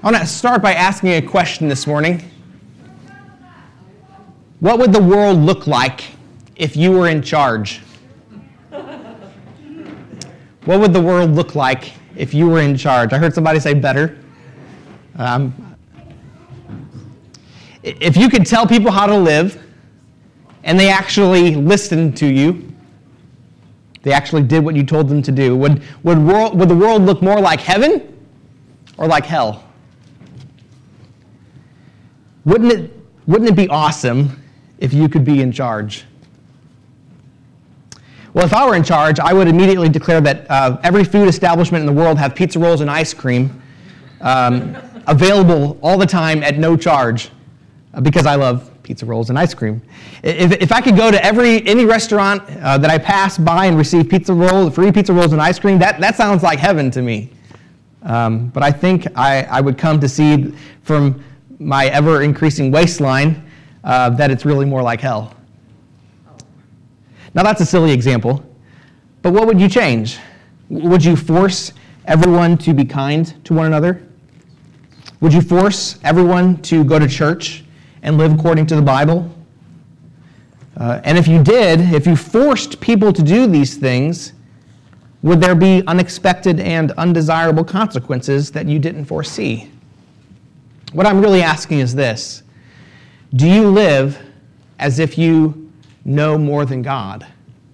I want to start by asking a question this morning. What would the world look like if you were in charge? What would the world look like if you were in charge? I heard somebody say better. If you could tell people how to live, and they actually listened to you, they actually did what you told them to do, would the world look more like heaven or like hell? Wouldn't it be awesome if you could be in charge? Well, if I were in charge, I would immediately declare that every food establishment in the world have pizza rolls and ice cream available all the time at no charge, because I love pizza rolls and ice cream. If I could go to any restaurant that I pass by and receive free pizza rolls and ice cream, that sounds like heaven to me. But I think I would come to see from my ever-increasing waistline that it's really more like hell. Now that's a silly example, but what would you change? Would you force everyone to be kind to one another? Would you force everyone to go to church and live according to the Bible? And if you forced people to do these things, would there be unexpected and undesirable consequences that you didn't foresee? What I'm really asking is this: do you live as if you know more than God?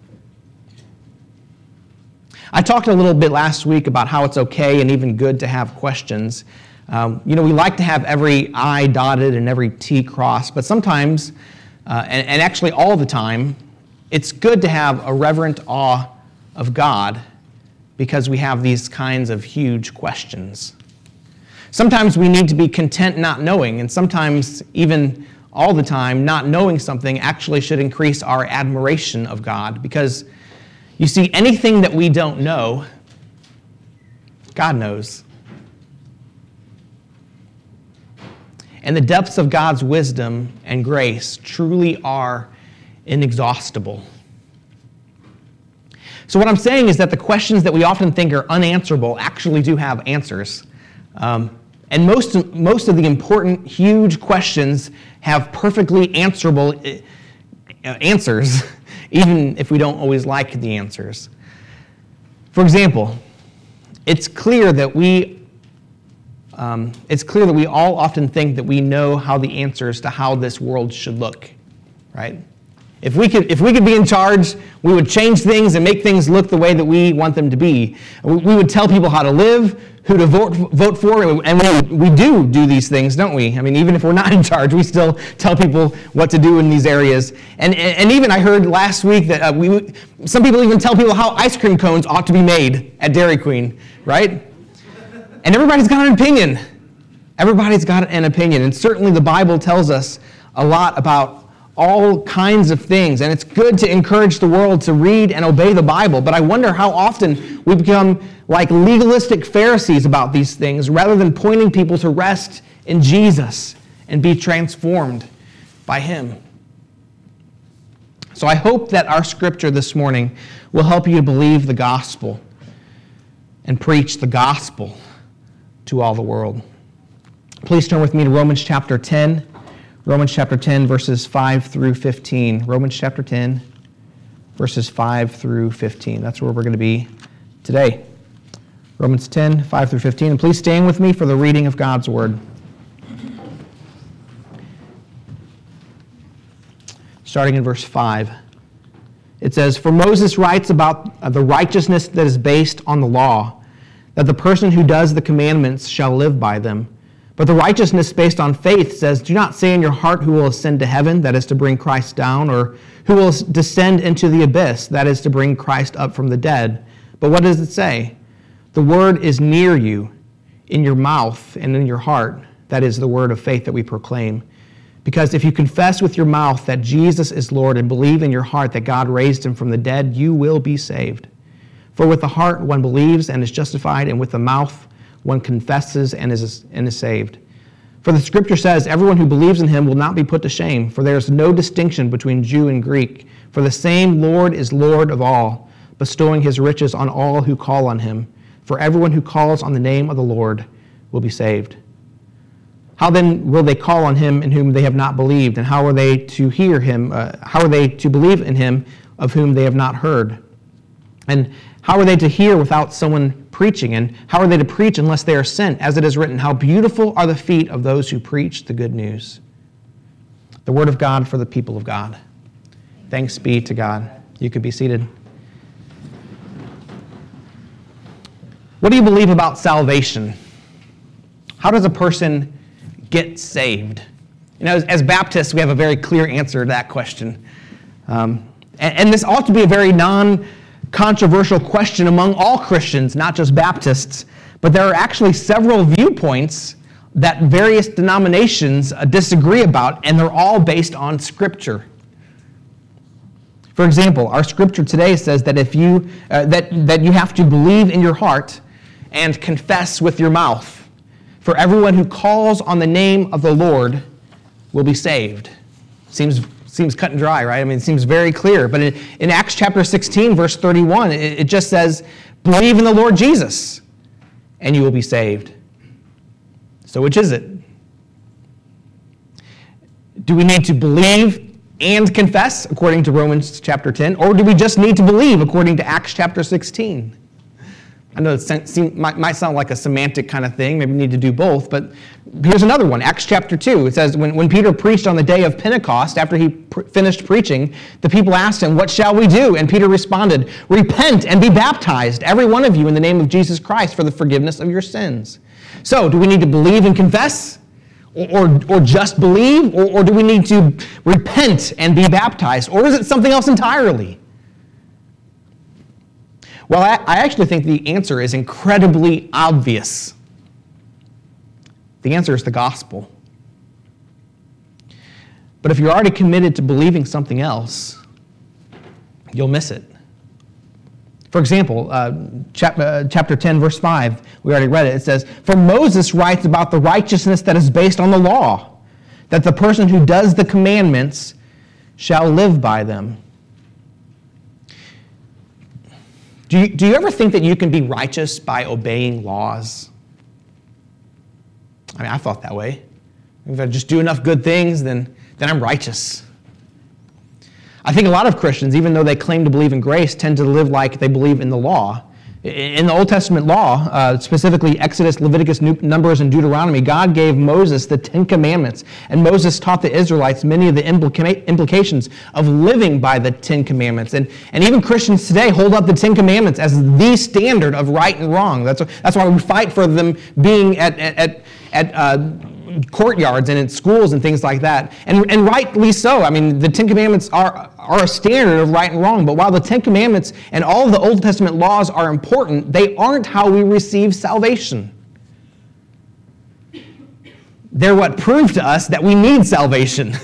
I talked a little bit last week about how it's okay and even good to have questions. We like to have every I dotted and every T crossed, but sometimes, and actually all the time, it's good to have a reverent awe of God because we have these kinds of huge questions. Sometimes we need to be content not knowing, and sometimes, even all the time, not knowing something actually should increase our admiration of God, because, you see, anything that we don't know, God knows. And the depths of God's wisdom and grace truly are inexhaustible. So what I'm saying is that the questions that we often think are unanswerable actually do have answers. And most of the important, huge questions have perfectly answerable answers, even if we don't always like the answers. For example, it's clear that we all often think that we know how the answers to how this world should look, right? If we could be in charge, we would change things and make things look the way that we want them to be. We would tell people how to live, who to vote for, and we do these things, don't we? I mean, even if we're not in charge, we still tell people what to do in these areas. And even I heard last week that some people even tell people how ice cream cones ought to be made at Dairy Queen, right? And everybody's got an opinion. Everybody's got an opinion. And certainly the Bible tells us a lot about all kinds of things. And it's good to encourage the world to read and obey the Bible. But I wonder how often we become like legalistic Pharisees about these things rather than pointing people to rest in Jesus and be transformed by Him. So I hope that our scripture this morning will help you to believe the gospel and preach the gospel to all the world. Please turn with me to Romans chapter 10. Romans chapter 10, verses 5 through 15. Romans chapter 10, verses 5 through 15. That's where we're going to be today. Romans 10, 5 through 15. And please stand with me for the reading of God's word. Starting in verse 5. It says, "For Moses writes about the righteousness that is based on the law, that the person who does the commandments shall live by them. But the righteousness based on faith says, do not say in your heart who will ascend to heaven, that is to bring Christ down, or who will descend into the abyss, that is to bring Christ up from the dead. But what does it say? The word is near you, in your mouth and in your heart. That is the word of faith that we proclaim. Because if you confess with your mouth that Jesus is Lord and believe in your heart that God raised him from the dead, you will be saved. For with the heart one believes and is justified, and with the mouth one confesses and is saved. For the scripture says, everyone who believes in him will not be put to shame, for there is no distinction between Jew and Greek. For the same Lord is Lord of all, bestowing his riches on all who call on him. For everyone who calls on the name of the Lord will be saved. How then will they call on him in whom they have not believed? And how are they to hear him? How are they to believe in him of whom they have not heard? And how are they to hear without someone preaching? And how are they to preach unless they are sent? As it is written, how beautiful are the feet of those who preach the good news. The word of God for the people of God. Thanks be to God. You could be seated. What do you believe about salvation? How does a person get saved? You know, as Baptists, we have a very clear answer to that question. And this ought to be a very non-controversial question among all Christians, not just Baptists. But there are actually several viewpoints that various denominations disagree about, and they're all based on Scripture. For example, our Scripture today says that if you that you have to believe in your heart and confess with your mouth. For everyone who calls on the name of the Lord will be saved. Seems cut and dry, right? I mean, it seems very clear. But in Acts chapter 16, verse 31, it just says, believe in the Lord Jesus, and you will be saved. So which is it? Do we need to believe and confess, according to Romans chapter 10, or do we just need to believe, according to Acts chapter 16? I know it might sound like a semantic kind of thing. Maybe we need to do both. But here's another one. Acts chapter 2. It says, when Peter preached on the day of Pentecost, after he finished preaching, the people asked him, what shall we do? And Peter responded, repent and be baptized, every one of you, in the name of Jesus Christ for the forgiveness of your sins. So, do we need to believe and confess? Or just believe? Or do we need to repent and be baptized? Or is it something else entirely? Well, I actually think the answer is incredibly obvious. The answer is the gospel. But if you're already committed to believing something else, you'll miss it. For example, chapter 10, verse 5, we already read it. It says, for Moses writes about the righteousness that is based on the law, that the person who does the commandments shall live by them. Do you ever think that you can be righteous by obeying laws? I mean, I thought that way. If I just do enough good things, then I'm righteous. I think a lot of Christians, even though they claim to believe in grace, tend to live like they believe in the law. In the Old Testament law, specifically Exodus, Leviticus, Numbers, and Deuteronomy, God gave Moses the Ten Commandments, and Moses taught the Israelites many of the implications of living by the Ten Commandments. And even Christians today hold up the Ten Commandments as the standard of right and wrong. That's why we fight for them being at courtyards and in schools and things like that. And rightly so. I mean, the Ten Commandments are a standard of right and wrong. But while the Ten Commandments and all of the Old Testament laws are important, they aren't how we receive salvation. They're what prove to us that we need salvation.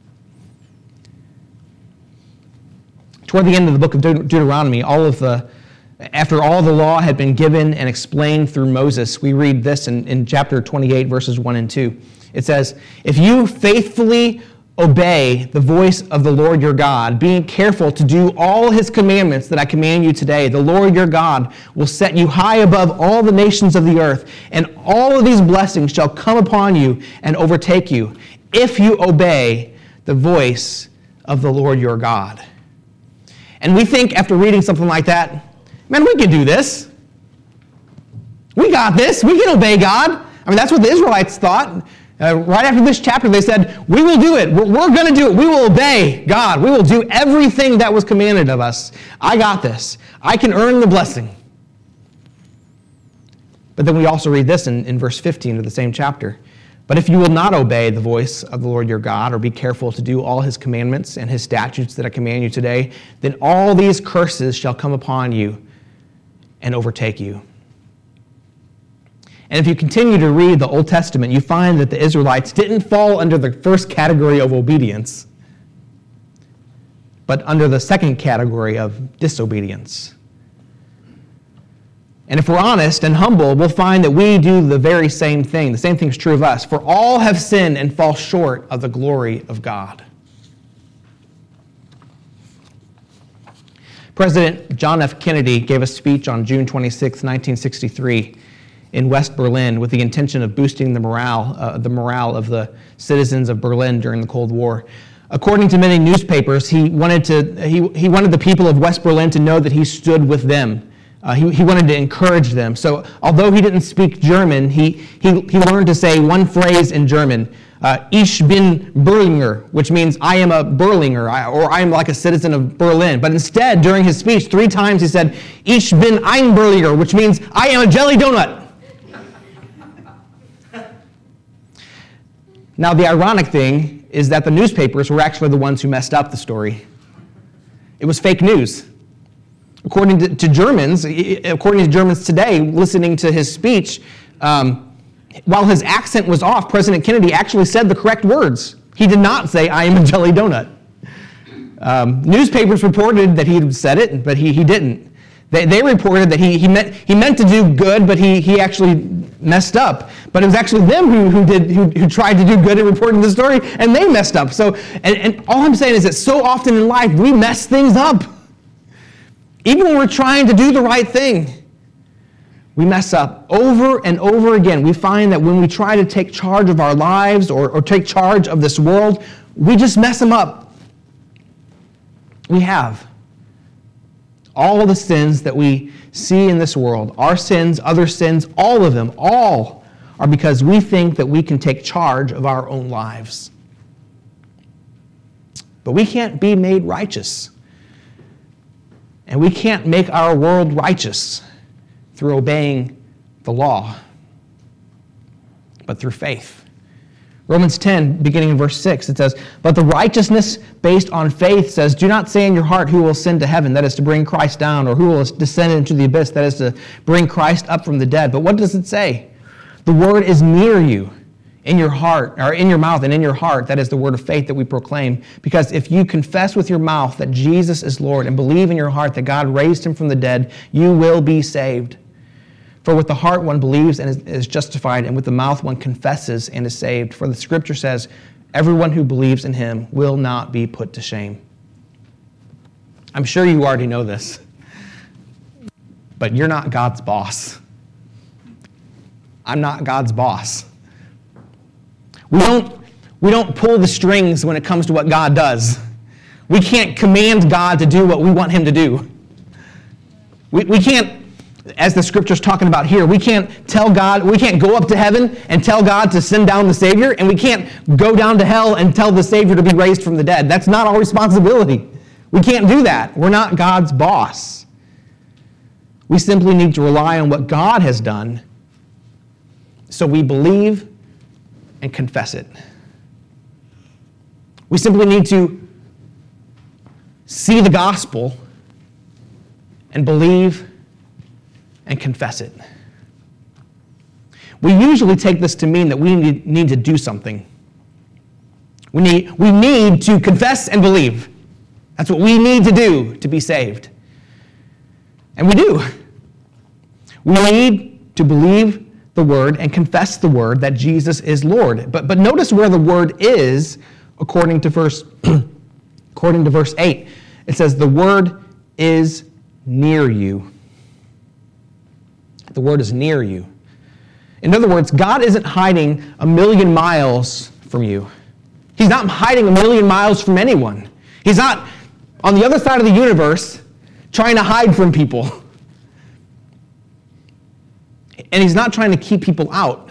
Toward the end of the book of Deuteronomy, after all the law had been given and explained through Moses, we read this in chapter 28, verses 1 and 2. It says, if you faithfully obey the voice of the Lord your God, being careful to do all his commandments that I command you today, the Lord your God will set you high above all the nations of the earth, and all of these blessings shall come upon you and overtake you, if you obey the voice of the Lord your God. And we think after reading something like that, man, we can do this. We got this. We can obey God. I mean, that's what the Israelites thought. Right after this chapter, they said, we will do it. We're going to do it. We will obey God. We will do everything that was commanded of us. I got this. I can earn the blessing. But then we also read this in verse 15 of the same chapter. But if you will not obey the voice of the Lord your God, or be careful to do all his commandments and his statutes that I command you today, then all these curses shall come upon you and overtake you. And if you continue to read the Old Testament, you find that the Israelites didn't fall under the first category of obedience, but under the second category of disobedience. And if we're honest and humble, we'll find that we do the very same thing. The same thing is true of us. For all have sinned and fall short of the glory of God. President John F. Kennedy gave a speech on June 26, 1963. in West Berlin with the intention of boosting the morale of the citizens of Berlin during the Cold War. According to many newspapers, he wanted the people of West Berlin to know that he stood with them. He wanted to encourage them. So although he didn't speak German, he learned to say one phrase in German, Ich bin Berliner, which means I am a Berliner, or I am like a citizen of Berlin. But instead, during his speech, 3 times he said, Ich bin ein Berliner, which means I am a jelly donut. Now, the ironic thing is that the newspapers were actually the ones who messed up the story. It was fake news. According to Germans today, listening to his speech, while his accent was off, President Kennedy actually said the correct words. He did not say, I am a jelly donut. Newspapers reported that he had said it, but he didn't. They reported that he meant to do good, but he actually messed up. But it was actually them who tried to do good and reported the story, and they messed up. So, and all I'm saying is that so often in life we mess things up. Even when we're trying to do the right thing, we mess up over and over again. We find that when we try to take charge of our lives or take charge of this world, we just mess them up. We have. All the sins that we see in this world, our sins, other sins, all of them, all are because we think that we can take charge of our own lives. But we can't be made righteous. And we can't make our world righteous through obeying the law, but through faith. Romans 10, beginning in verse 6, it says, but the righteousness based on faith says, do not say in your heart who will ascend to heaven, that is to bring Christ down, or who will descend into the abyss, that is to bring Christ up from the dead. But what does it say? The word is near you, in your heart, or in your mouth and in your heart. That is the word of faith that we proclaim. Because if you confess with your mouth that Jesus is Lord and believe in your heart that God raised him from the dead, you will be saved. For with the heart one believes and is justified, and with the mouth one confesses and is saved. For the scripture says, everyone who believes in him will not be put to shame. I'm sure you already know this, but you're not God's boss. I'm not God's boss. We don't pull the strings when it comes to what God does. We can't command God to do what we want him to do. We can't, as the scripture's talking about here, we can't go up to heaven and tell God to send down the Savior, and we can't go down to hell and tell the Savior to be raised from the dead. That's not our responsibility. We can't do that. We're not God's boss. We simply need to rely on what God has done, so we believe and confess it. We simply need to see the gospel and believe and confess it. We usually take this to mean that we need to do something. We need to confess and believe. That's what we need to do to be saved. And we do. We need to believe the word and confess the word that Jesus is Lord. But notice where the word is according to verse 8. It says the word is near you. The word is near you. In other words, God isn't hiding 1,000,000 miles from you. He's not hiding 1,000,000 miles from anyone. He's not on the other side of the universe trying to hide from people. And he's not trying to keep people out.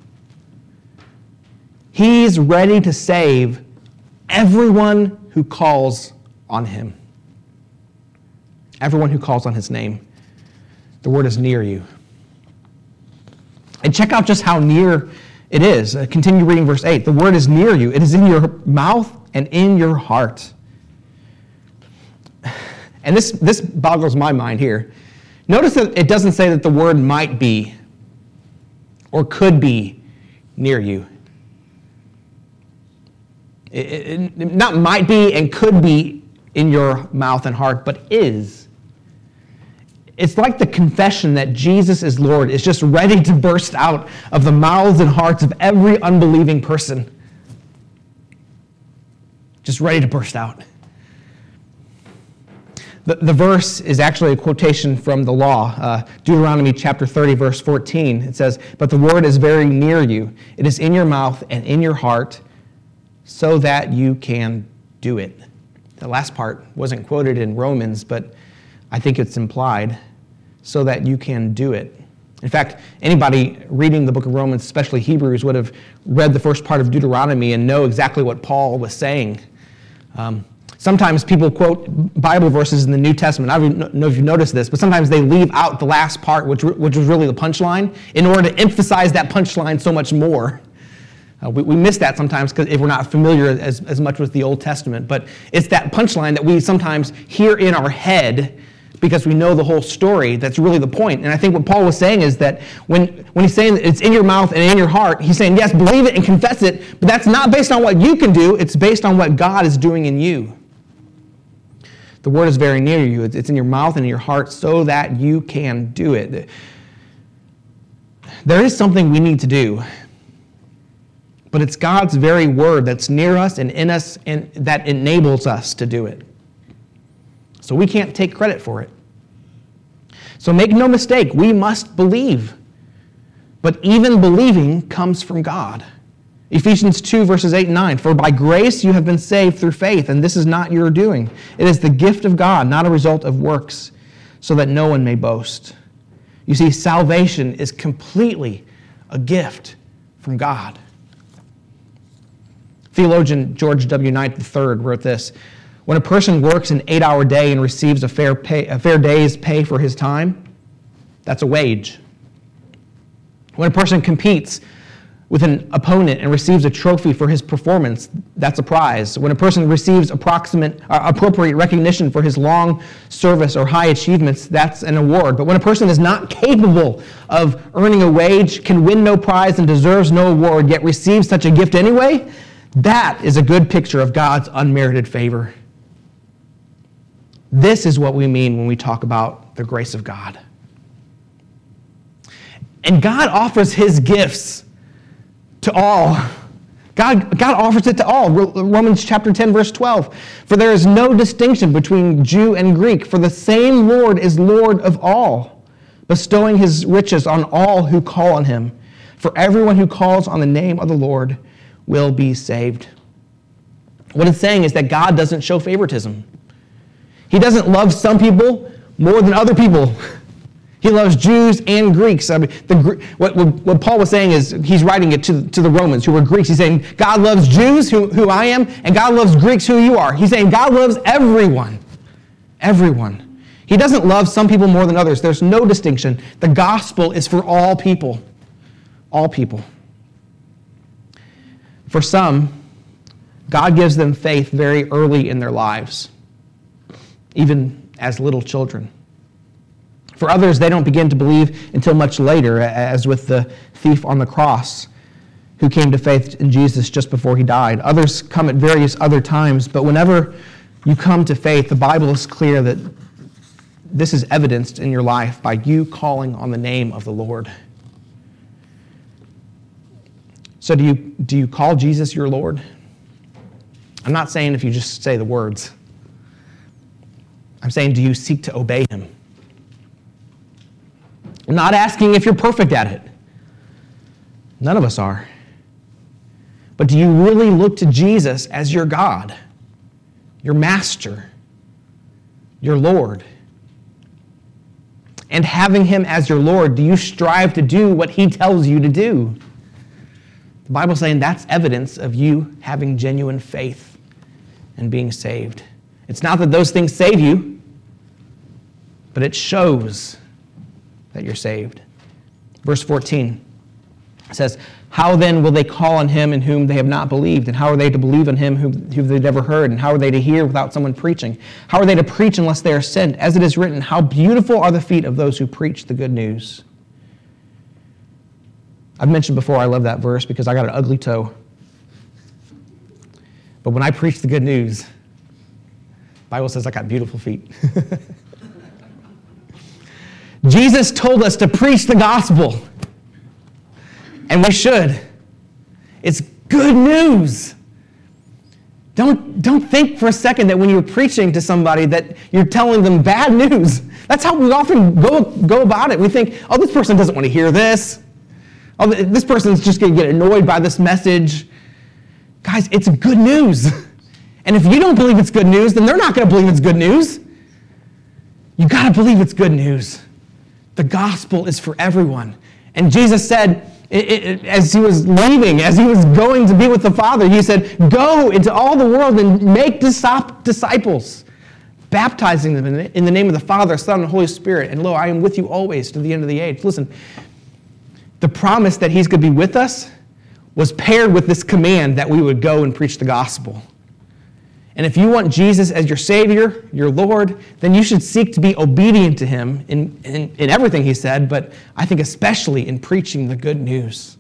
He's ready to save everyone who calls on him. Everyone who calls on his name. The word is near you. And check out just how near it is. Continue reading verse 8. The word is near you. It is in your mouth and in your heart. And this boggles my mind here. Notice that it doesn't say that the word might be or could be near you. It not might be and could be in your mouth and heart, but is. It's like the confession that Jesus is Lord is just ready to burst out of the mouths and hearts of every unbelieving person. Just ready to burst out. The verse is actually a quotation from the law. Deuteronomy chapter 30, verse 14. It says, "But the word is very near you. It is in your mouth and in your heart, so that you can do it." The last part wasn't quoted in Romans, but I think it's implied, so that you can do it. In fact, anybody reading the book of Romans, especially Hebrews, would have read the first part of Deuteronomy and know exactly what Paul was saying. Sometimes people quote Bible verses in the New Testament. I don't know if you've noticed this, but sometimes they leave out the last part, which was really the punchline, in order to emphasize that punchline so much more. We miss that sometimes because if we're not familiar as much with the Old Testament. But it's that punchline that we sometimes hear in our head because we know the whole story. That's really the point. And I think what Paul was saying is that when he's saying that it's in your mouth and in your heart, he's saying, yes, believe it and confess it, but that's not based on what you can do. It's based on what God is doing in you. The word is very near you. It's in your mouth and in your heart so that you can do it. There is something we need to do, but it's God's very word that's near us and in us and that enables us to do it. So we can't take credit for it. So make no mistake, we must believe. But even believing comes from God. Ephesians 2, verses 8 and 9. "For by grace you have been saved through faith, and this is not your doing. It is the gift of God, not a result of works, so that no one may boast." You see, salvation is completely a gift from God. Theologian George W. Knight III wrote this: "When a person works an 8-hour day and receives a fair day's pay for his time, that's a wage. When a person competes with an opponent and receives a trophy for his performance, that's a prize. When a person receives appropriate recognition for his long service or high achievements, that's an award. But when a person is not capable of earning a wage, can win no prize, and deserves no award, yet receives such a gift anyway, that is a good picture of God's unmerited favor." This is what we mean when we talk about the grace of God. And God offers his gifts to all. God offers it to all. Romans chapter 10, verse 12. "For there is no distinction between Jew and Greek, for the same Lord is Lord of all, bestowing his riches on all who call on him. For everyone who calls on the name of the Lord will be saved." What it's saying is that God doesn't show favoritism. He doesn't love some people more than other people. He loves Jews and Greeks. I mean, what Paul was saying is, he's writing it to the Romans who were Greeks. He's saying, God loves Jews, who I am, and God loves Greeks, who you are. He's saying God loves everyone. Everyone. He doesn't love some people more than others. There's no distinction. The gospel is for all people. All people. For some, God gives them faith very early in their lives, even as little children. For others, they don't begin to believe until much later, as with the thief on the cross who came to faith in Jesus just before he died. Others come at various other times, but whenever you come to faith, the Bible is clear that this is evidenced in your life by you calling on the name of the Lord. So do you call Jesus your Lord? I'm not saying if you just say the words. I'm saying, do you seek to obey him? I'm not asking if you're perfect at it. None of us are. But do you really look to Jesus as your God, your master, your Lord? And having him as your Lord, do you strive to do what he tells you to do? The Bible's saying that's evidence of you having genuine faith and being saved. It's not that those things save you, but it shows that you're saved. Verse 14 says, "How then will they call on him in whom they have not believed? And how are they to believe in him whom they've never heard? And how are they to hear without someone preaching? How are they to preach unless they are sent? As it is written, how beautiful are the feet of those who preach the good news." I've mentioned before I love that verse because I got an ugly toe. But when I preach the good news, the Bible says I got beautiful feet. Jesus told us to preach the gospel, and we should. It's good news. Don't think for a second that when you're preaching to somebody that you're telling them bad news. That's how we often go about it. We think, oh, this person doesn't want to hear this. Oh, this person's just going to get annoyed by this message. Guys, it's good news. And if you don't believe it's good news, then they're not going to believe it's good news. You got to believe it's good news. The gospel is for everyone. And Jesus said, as he was leaving, as he was going to be with the Father, he said, go into all the world and make disciples, baptizing them in the name of the Father, Son, and Holy Spirit. And lo, I am with you always to the end of the age. Listen, the promise that he's going to be with us was paired with this command that we would go and preach the gospel. And if you want Jesus as your Savior, your Lord, then you should seek to be obedient to him in everything he said, but I think especially in preaching the good news.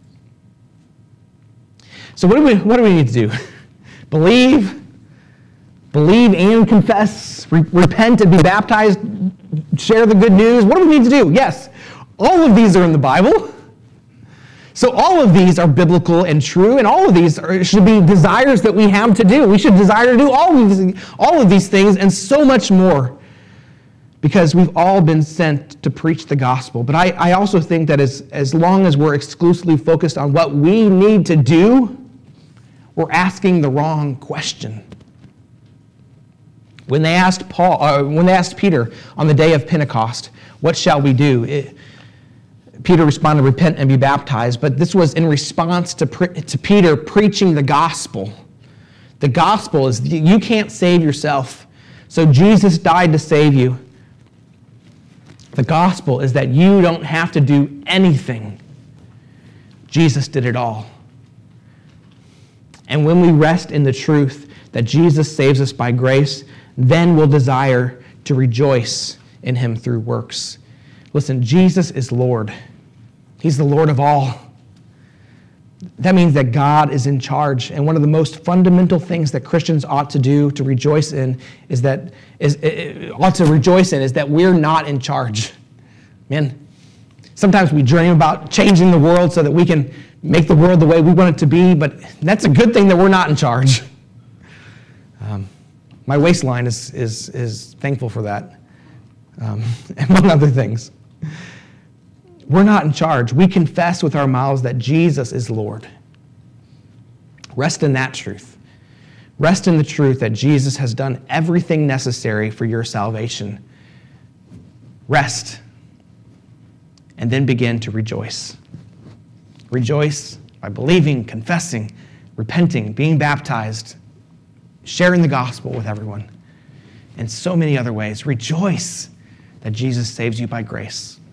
So what do we need to do? Believe and confess, repent and be baptized, share the good news. What do we need to do? Yes, all of these are in the Bible. So all of these are biblical and true, and all of these should be desires that we have to do. We should desire to do all of these things and so much more, because we've all been sent to preach the gospel. But I also think that as long as we're exclusively focused on what we need to do, we're asking the wrong question. When they asked Peter on the day of Pentecost, what shall we do? Peter responded, repent and be baptized. But this was in response to Peter preaching the gospel. The gospel is you can't save yourself, so Jesus died to save you. The gospel is that you don't have to do anything. Jesus did it all. And when we rest in the truth that Jesus saves us by grace, then we'll desire to rejoice in him through works. Listen, Jesus is Lord. He's the Lord of all. That means that God is in charge. And one of the most fundamental things that Christians ought to do to rejoice in is that we're not in charge. Man, sometimes we dream about changing the world so that we can make the world the way we want it to be, but that's a good thing that we're not in charge. My waistline is thankful for that, among other things. We're not in charge. We confess with our mouths that Jesus is Lord. Rest in that truth. Rest in the truth that Jesus has done everything necessary for your salvation. Rest, and then begin to rejoice. Rejoice by believing, confessing, repenting, being baptized, sharing the gospel with everyone, and so many other ways. Rejoice that Jesus saves you by grace.